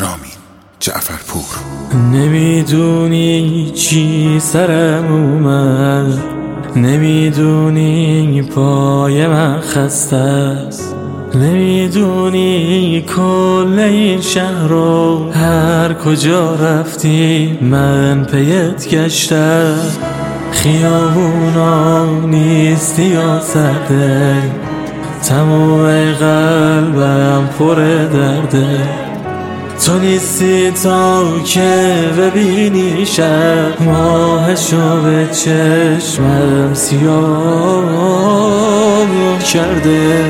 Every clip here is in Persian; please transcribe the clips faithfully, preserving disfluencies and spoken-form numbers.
رامین جعفرپور. نمیدونی چی سرم اومد، نمیدونی پای من خسته است، نمیدونی کل این شهر رو هر کجا رفتی من پیت گشتم. خیابونا نیستی یا سرده، تمام قلبم پر درده. تو نیستی تا که ببینی شب ماهشو به چشمم سیاه کرده.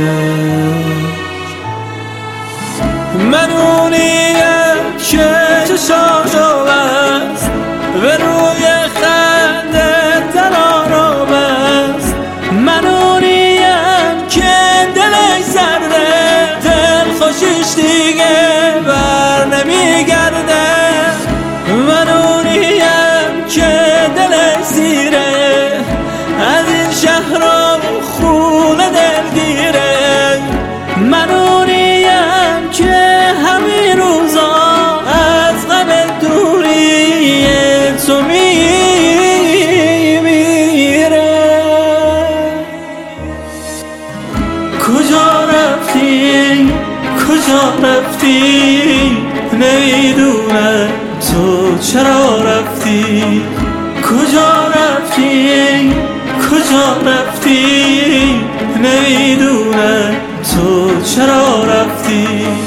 من اونیم که چشاشو بست به روی خنده ترارو بست. من اونیم که دلش سرده، دل خوشش دیگه بر نمیگرده. من اونیم که دلش سیره، از این شهر و خونه دلگیره. من اونیم که همین روزا از غم دوری تو میمیره. کجا رفتی کجا رفتی نمیدونم تو چرا رفتی. کجا رفتی کجا رفتی نمیدونم تو چرا رفتی.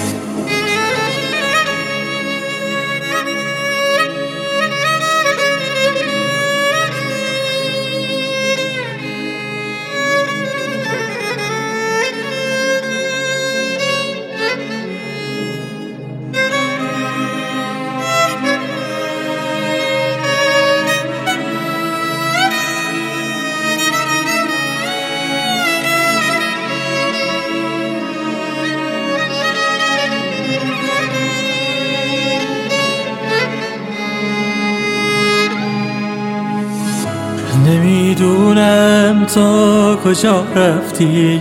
نمیدونم تا کجا رفتی،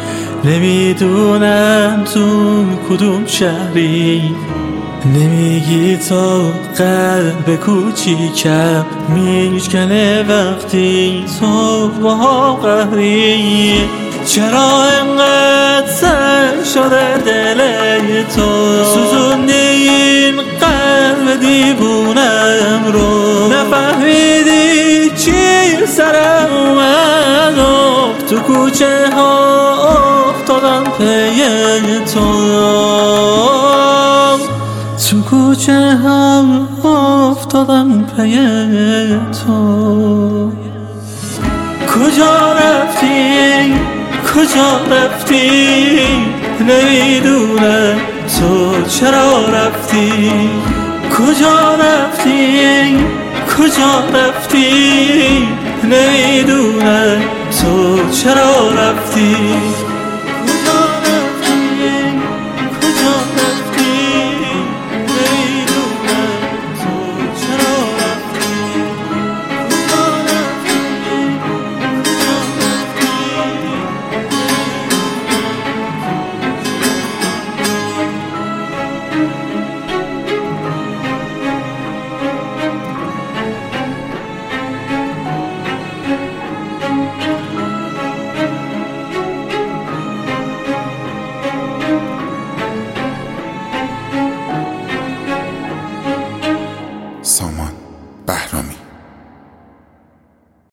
نمیدونم تو کدوم شهری. نمیگی تا قلب کوچیکم میشکنه وقتی تو با قهری. چرا انقدر سر شده دل تو، سوزونی این قلب دیوونم رو. نفهمیدی چی سرم اومد و تو کوچه ها افتادم پی تو. تو کوچه ها افتادم پی تو. کجا رفتی کجا رفتی نمیدونم تو چرا رفتی. کجا رفتی کجا رفتی نمیدونم تو چرا رفتی. سامان بهرامی.